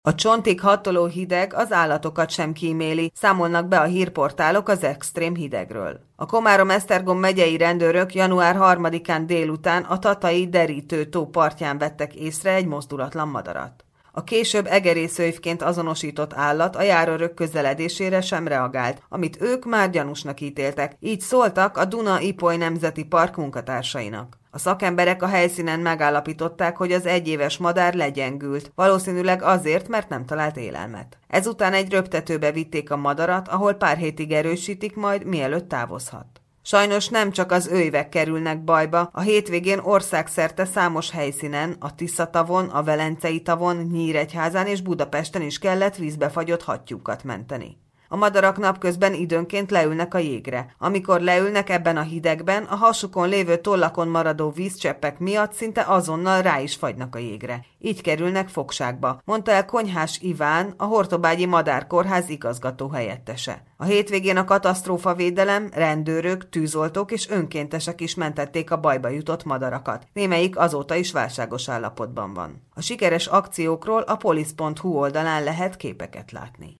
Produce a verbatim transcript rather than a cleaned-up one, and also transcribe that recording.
A csontig hatoló hideg az állatokat sem kíméli, számolnak be a hírportálok az extrém hidegről. A Komárom-Esztergom megyei rendőrök január harmadikán délután a tatai Derítő tó partján vettek észre egy mozdulatlan madarat. A később egerészőjvként azonosított állat a járőrök közeledésére sem reagált, amit ők már gyanúsnak ítéltek, így szóltak a Duna-Ipoly Nemzeti Park munkatársainak. A szakemberek a helyszínen megállapították, hogy az egyéves madár legyengült, valószínűleg azért, mert nem talált élelmet. Ezután egy röptetőbe vitték a madarat, ahol pár hétig erősítik majd, mielőtt távozhat. Sajnos nem csak az őjvek kerülnek bajba, a hétvégén országszerte számos helyszínen, a Tisza-tavon, a Velencei tavon, Nyíregyházán és Budapesten is kellett vízbefagyott hattyúkat menteni. A madarak napközben időnként leülnek a jégre. Amikor leülnek ebben a hidegben, a hasukon lévő tollakon maradó vízcseppek miatt szinte azonnal rá is fagynak a jégre. Így kerülnek fogságba, mondta el Konyhás Iván, a Hortobágyi Madárkórház igazgató helyettese. A hétvégén a katasztrófavédelem, rendőrök, tűzoltók és önkéntesek is mentették a bajba jutott madarakat. Némelyik azóta is válságos állapotban van. A sikeres akciókról a polisz pont hu oldalán lehet képeket látni.